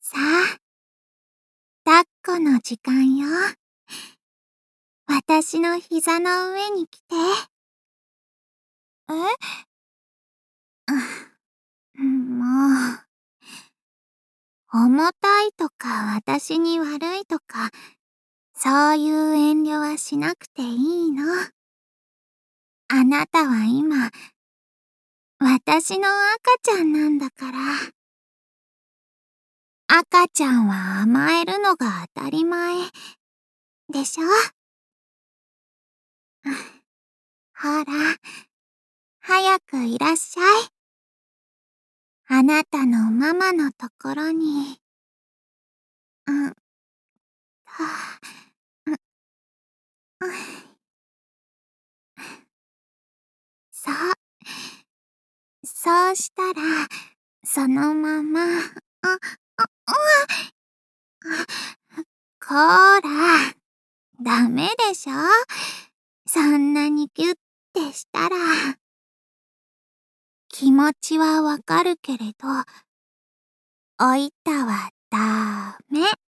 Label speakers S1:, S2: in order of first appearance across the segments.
S1: さあ、抱っこの時間よ。私の膝の上に来て。え？もう。重たいとか私に悪いとか、そういう遠慮はしなくていいの。あなたは今、私の赤ちゃんなんだから。赤ちゃんは甘えるのが当たり前。でしょ？ほら、早くいらっしゃい。あなたのママのところに。うん、はぁ、うん、そう。そうしたら、そのまま、こーら、ダメでしょ？そんなにギュッてしたら。気持ちはわかるけれど、おいたはダメ。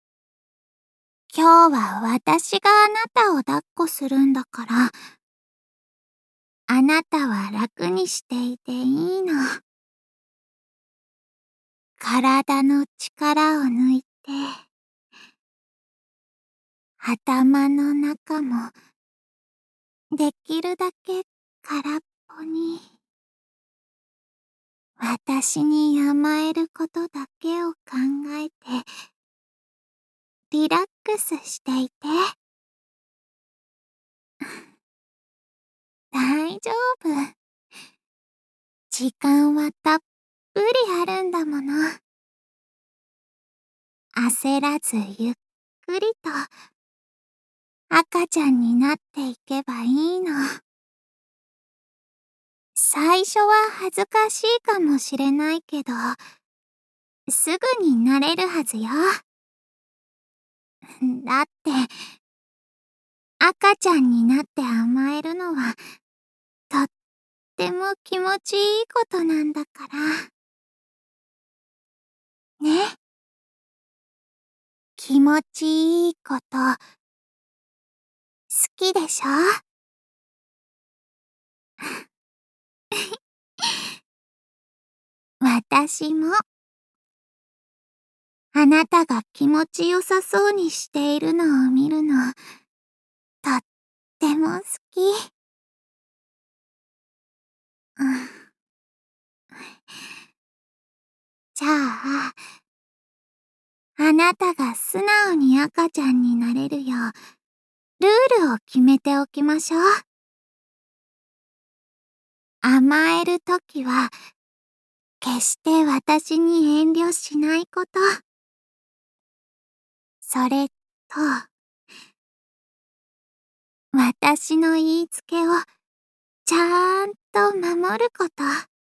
S1: 今日は私があなたを抱っこするんだから、あなたは楽にしていていいの。体の力を抜いて、頭の中もできるだけ空っぽに。私に甘えることだけを考えて、リラックスしていて。大丈夫。時間はたっぷりあるんだもの。焦らずゆっくりと赤ちゃんになっていけばいいの。最初は恥ずかしいかもしれないけど、すぐになれるはずよ。だって、赤ちゃんになって甘えるのは、とっても気持ちいいことなんだから。ね。気持ちいいこと、好きでしょ？私も。あなたが気持ちよさそうにしているのを見るの、とっても好き。うん。じゃあ、あなたが素直に赤ちゃんになれるよう、ルールを決めておきましょう。甘えるときは、決して私に遠慮しないこと。それと、私の言いつけをちゃんと守ること。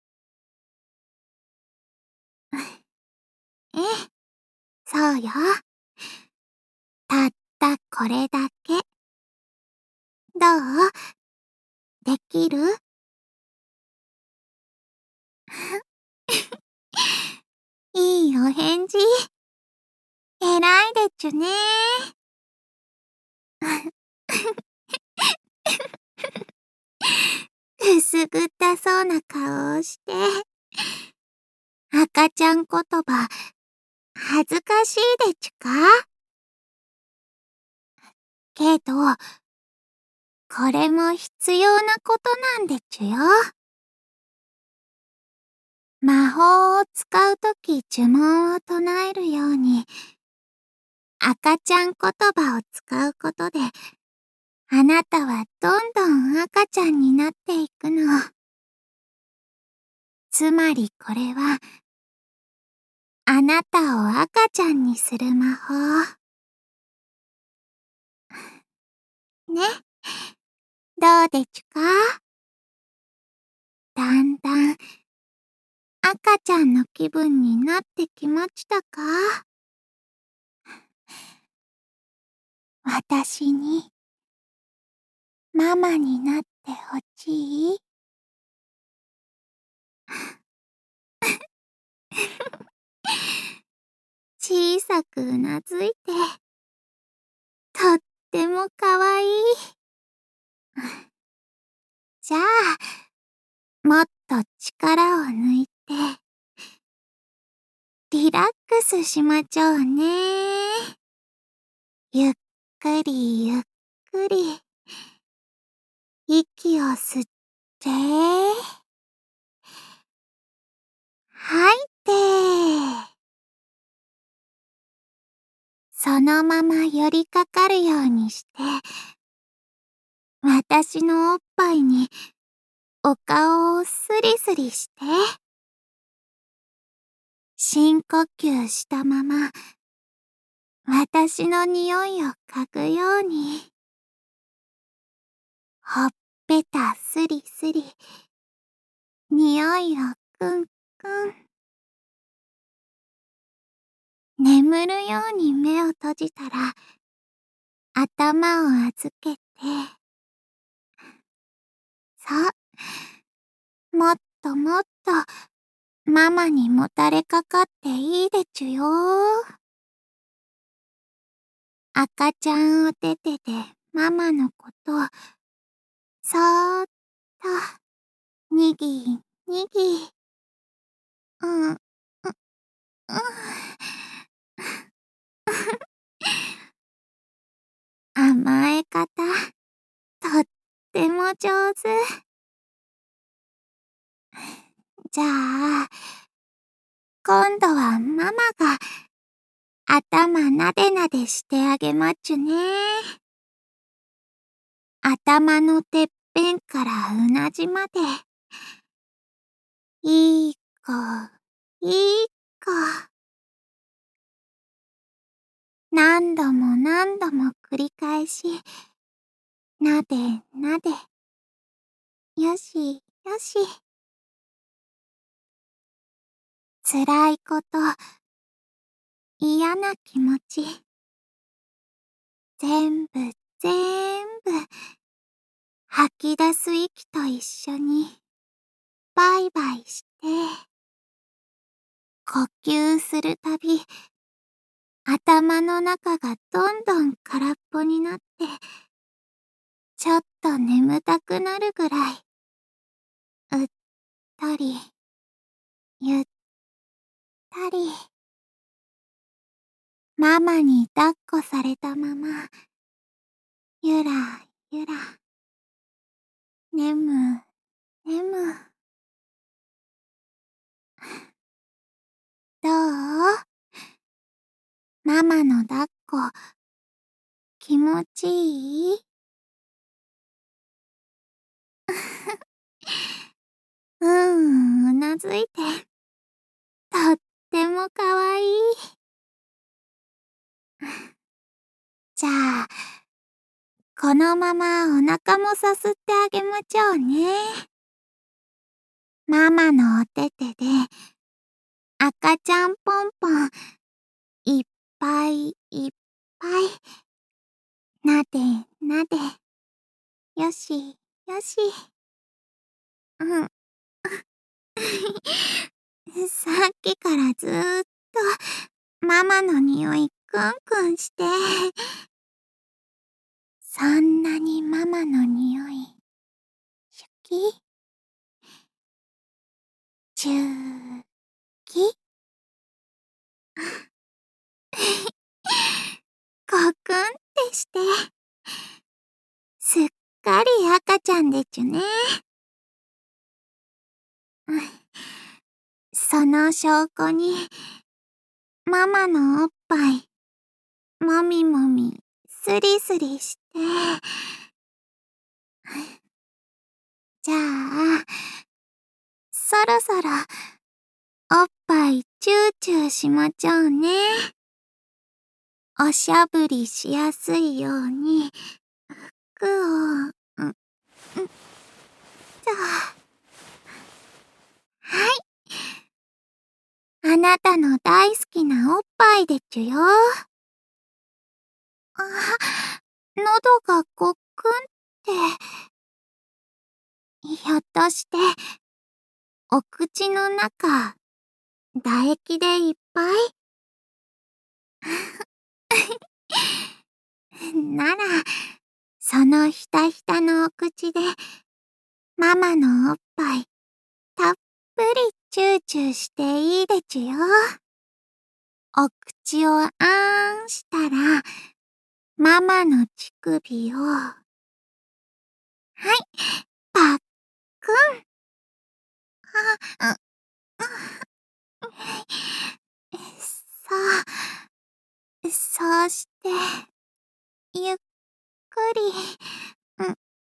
S1: ええ、そうよ。たったこれだけ。どう？できる？いいお返事。えらいでちゅね。くすぐったそうな顔をして。赤ちゃん言葉、恥ずかしいでちゅか？けど、これも必要なことなんでちゅよ。魔法を使うとき呪文を唱えるように、赤ちゃん言葉を使うことで、あなたはどんどん赤ちゃんになっていくの。つまりこれは、あなたを赤ちゃんにする魔法。ね。どうでちゅか？だんだん赤ちゃんの気分になってきましたか？私にママになってほしい？小さくうなずいて、とってもかわいい。じゃあ、もっと力を抜いて、リラックスしまちょうね。ゆっくりゆっくり、息を吸って、吐いて、そのまま寄りかかるようにして、私のおっぱいにお顔をスリスリして、深呼吸したまま、私の匂いを嗅ぐように、ほっぺたスリスリ、匂いをクンクン。眠るように目を閉じたら、頭を預けて、さあ、もっともっと、ママにもたれかかっていいでちゅよ。赤ちゃんおててでママのこと、そーっと、にぎにぎ。うん、うん、うん。甘え方、とっても上手。じゃあ、今度はママが頭なでなでしてあげまちゅね。頭のてっぺんからうなじまで。いい子、いい子。何度も何度も繰り返し、なでなで。よしよし。辛いこと、嫌な気持ち、全部ぜんぶ吐き出す息と一緒にバイバイして、呼吸するたび、頭の中がどんどん空っぽになって、ちょっと眠たくなるぐらい、うっとり、ゆったり、ママに抱っこされたまま、ゆらゆら、ねむねむ。どう？ママの抱っこ、気持ちいい？うなずいて、とってもかわいい。じゃあ、このままお腹もさすってあげまちょうね。ママのおててで、赤ちゃんポンポン、いっぱいいっぱい、なでなで、よしよし。うん。さっきからずーっと、ママの匂いクンクンして、そんなにママの匂い、好き？チューき？コクンってして、すっかり赤ちゃんでちゅね。その証拠に、ママのおっぱい、もみもみ、スリスリして、じゃあ、そろそろ、おっぱいチューチューしまちょうね。おしゃぶりしやすいように、服を、じゃあ、はい。あなたの大好きなおっぱいでちゅよ。あ、喉がごっくんって、ひょっとして、お口の中、唾液でいっぱい？ なら、そのひたひたのお口で、ママのおっぱい、たっぷりチューチューしていいでちゅよ。お口をあーんしたら、ママの乳首を、はい、パックン。あ、そうして、ゆっくり、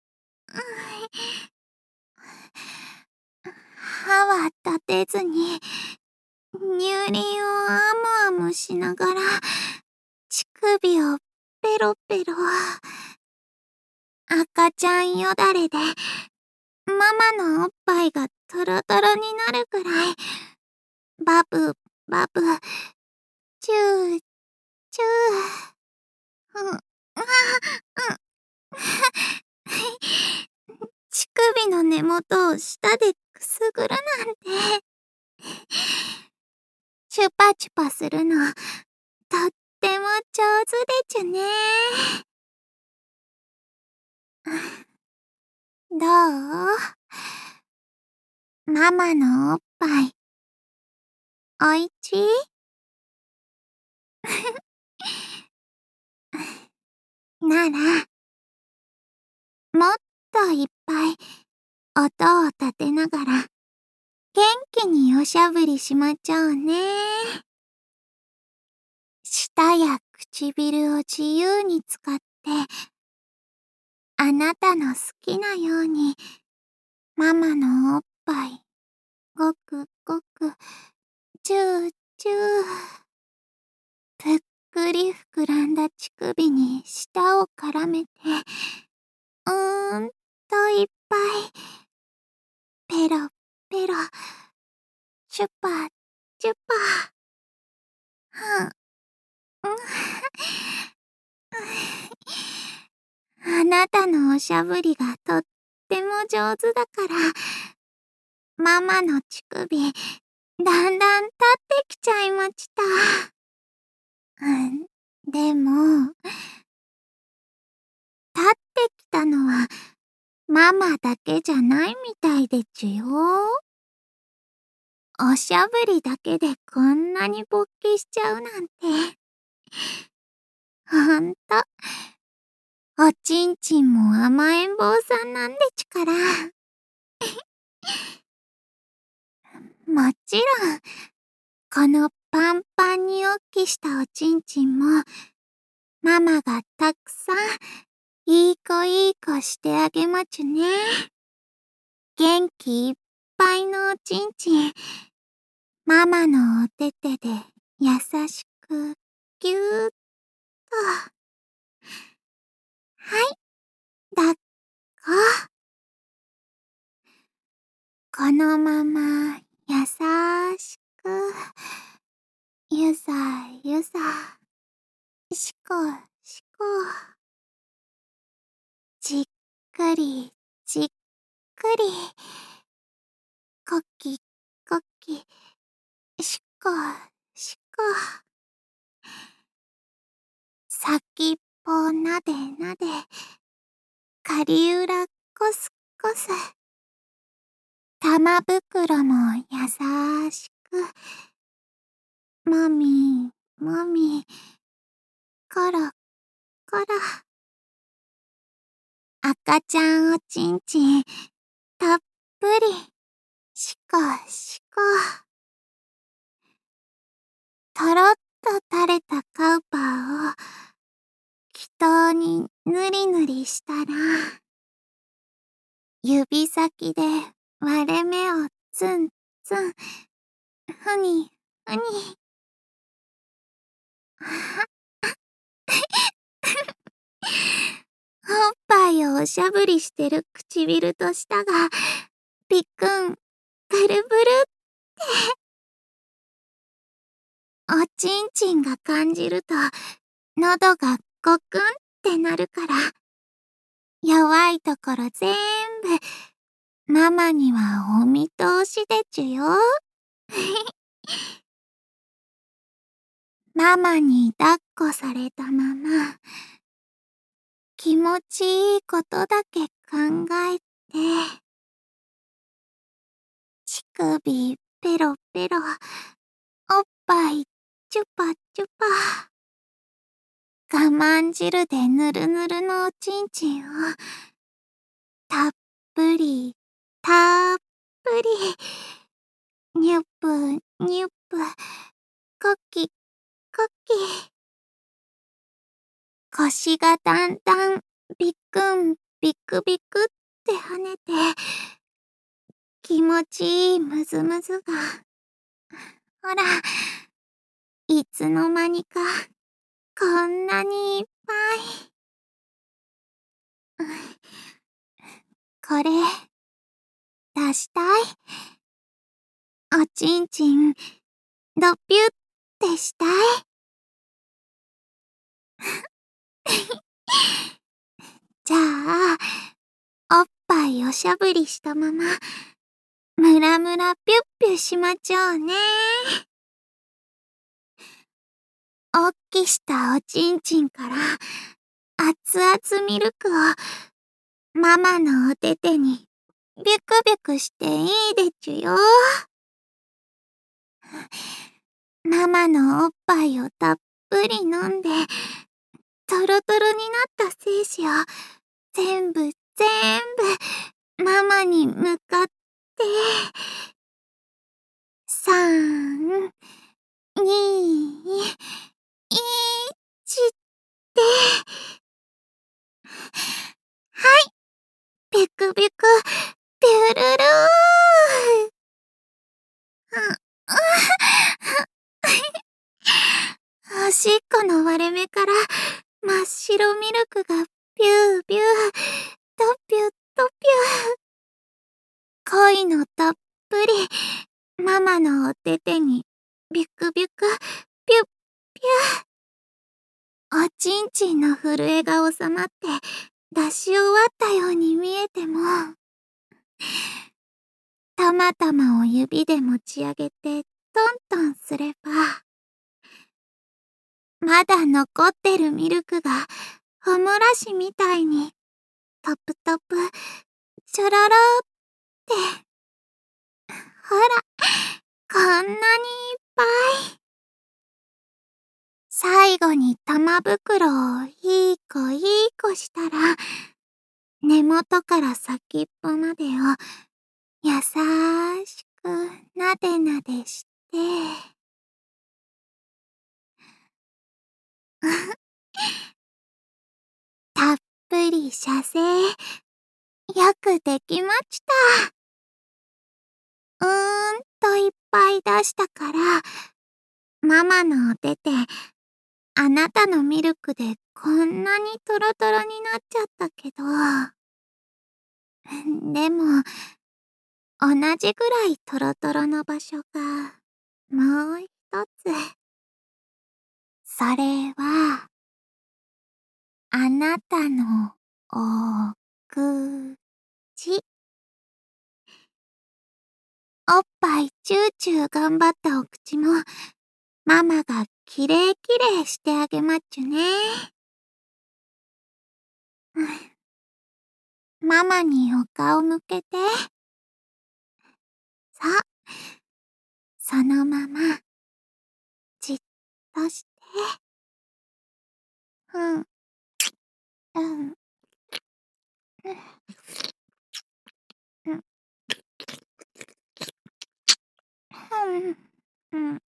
S1: 歯は立てずに、乳輪をあむあむしながら、乳首をペロペロ。赤ちゃんよだれで、ママのおっぱいがトロトロになるくらい、バブ、バブ、チュー、チュー。うん、あ、うん。乳首の根元を舌でくすぐるなんて。チュパチュパするの、とっても上手でちゅね。どう？ママのおっぱい、おいちい？なら、もっといっぱい音を立てながら、元気におしゃぶりしまちょうね。舌や唇を自由に使って、あなたの好きなように、ママのおっぱい、ごくごく、チューチュー。ぷっくり膨らんだ乳首に舌を絡めて、といっぱい、ペロペロ、チュパチュパ。はん、あなたのおしゃぶりがとっても上手だから、ママの乳首、だんだん立ってきちゃいました。でも、立ってきたのは、ママだけじゃないみたいでちゅよ。おしゃぶりだけでこんなに勃起しちゃうなんて。ほんと、おちんちんも甘えん坊さんなんでちゅから。もちろん、このパンパンにおっきしたおちんちんも、ママがたくさん、いい子いい子してあげまちゅね。元気いっぱいのおちんちん、ママのおててで優しくぎゅーっと。はい、抱っこ。このまま優しく、ゆさゆさ、しこしこ。じっくりじっくり、コキコキ、しこしこ。先っぽなでなで、狩裏コスコス。玉袋も優しく、もみもみ、コロコロ。赤ちゃんおちんちん、たっぷり、しこしこ。とろっと垂れたカウパーを、祈祷にぬりぬりしたら、指先で割れ目をツンツン、ふにふに。おっぱいをおしゃぶりしてる唇と舌が、ピックン、ブルブル。おちんちんが感じると、喉がゴクンってなるから、弱いところぜーんぶ、ママにはお見通しでちゅよ。 ママに抱っこされたまま、気持ちいいことだけ考えて、乳首ペロペロ、おっぱいチュパチュパ。我慢汁でぬるぬるのおちんちんを、たっぷり、たっぷり、にゅっぷ、にゅっぷ、コキ、コキ。腰がだんだん、ビクン、ビクビクって跳ねて、気持ちいいムズムズが。ほら、いつの間にか、こんなにいっぱい。これ、出したい。おちんちん、ドピュってしたい。じゃあ、おっぱいおしゃぶりしたまま、ムラムラピュッピュしまちょうね。おっきしたおちんちんから、熱々ミルクを、ママのお手手に、ビュクビュクしていいでちゅよ。ママのおっぱいをたっぷり飲んで、トロトロになった精子を、全部ママに向かって、3、2、1って、はい、ビクビク、ビュルルー。おしっこの割れ目から真っ白ミルクがビュービュー、ドピュドピュー。恋のたっぷり、ママのお手手にビクビク、ピュッピュー。おちんちんの震えが収まって出し終わったように見えても、たまたまを指で持ち上げてトントンすれば、まだ残ってるミルクがおもらしみたいにトプトプ、ちょろろって、ほら、こんなにいっぱい。最後に玉袋をいい子いい子したら、根元から先っぽまでを優しくなでなでして、たっぷり射精、よくできました。いっぱい出したから、ママのお手手、あなたのミルクでこんなにトロトロになっちゃったけど、でも、同じぐらいトロトロの場所が、もう一つ。それは、あなたのお口。おっぱいチューチュー頑張ったお口も、ママがきれいきれいしてあげまっちゅね。ママにお顔向けて。さあ、そのまま、じっとして。うん、うん、うん、うん、うん、うん。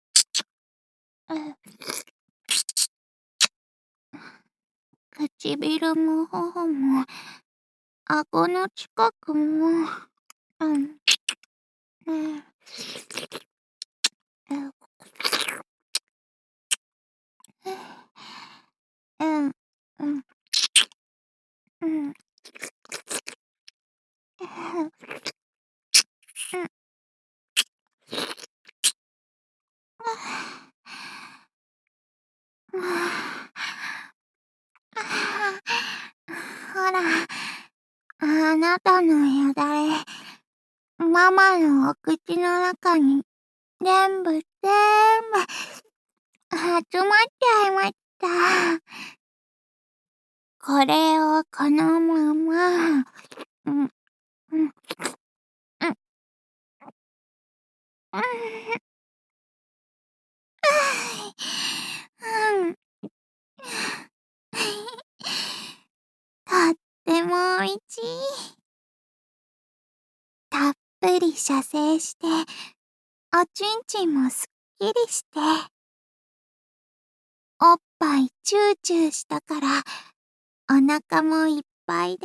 S1: 唇も頬も、顎の近くも、うん、うん、うん、うん、うん、うん、ほら、あなたのよだれ、ママのお口の中に全部入集まっちゃいました。これをこのまま、うん、うん、うん、うん、うん。とっても美味しい。たっぷり射精して、おちんちんもすっきりして、おっぱいチューチューしたから、お腹もいっぱいで、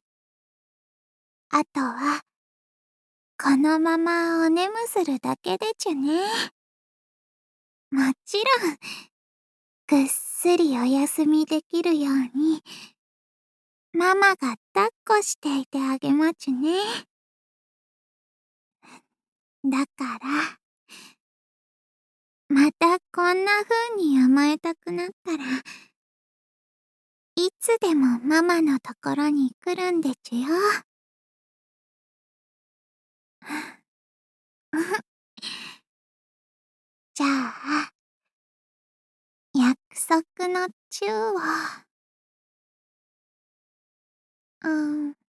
S1: あとは、このままお眠するだけでちゅね。もちろん、ぐっすりお休みできるように、ママが抱っこしていてあげまちゅね。だから、またこんな風に甘えたくなったら、いつでもママのところに来るんでちゅよ。じゃあ、約束のチューを。